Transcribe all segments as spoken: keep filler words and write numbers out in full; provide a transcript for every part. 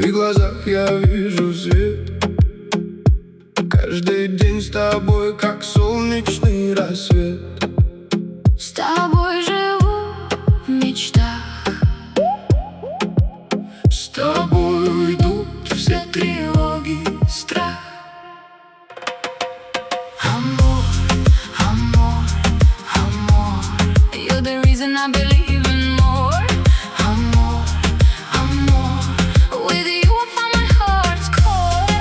твоих глазах я вижу свет. Каждый день с тобой, как солнечный рассвет. С тобой живу в мечтах, с тобой уйдут все тревоги, страх. Amor, amor, amor, you're the reason I believe in more. Amor, amor, with you I find my heart's core.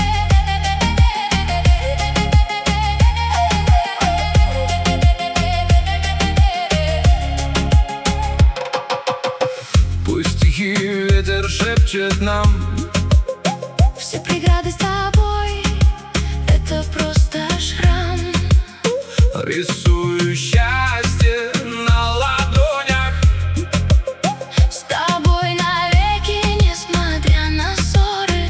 Пусть тихий ветер шепчет нам: все преграды с тобой — это просто шрам. Рисую счастье на ладонях, С тобой навеки, несмотря на ссоры.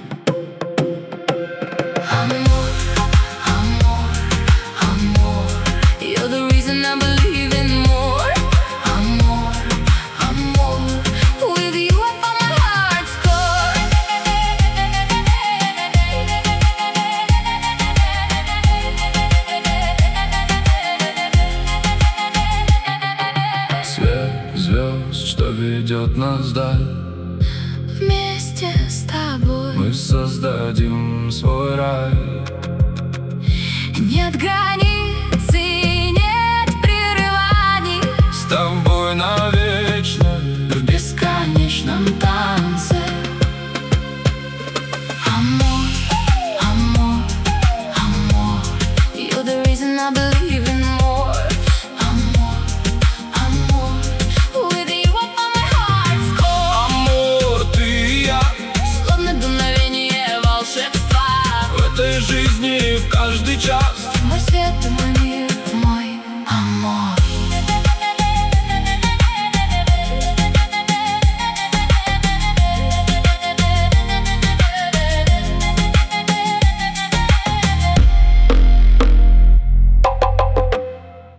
Amor, amor, amor, you're the reason I believe in more. Amor, amor, with you I find my heart's core. свет звезд, что ведет нас вдаль. Вместе с тобой Мы создадим свой рай. нет границ и нет прерываний. С тобой навечно В бесконечном танце. Amor, amor, amor, you're the reason I believe in more. Amor, amor, with you I find my heart's core. Амор, ты и я, Словно дуновение волшебства. в этой жизни в каждый час.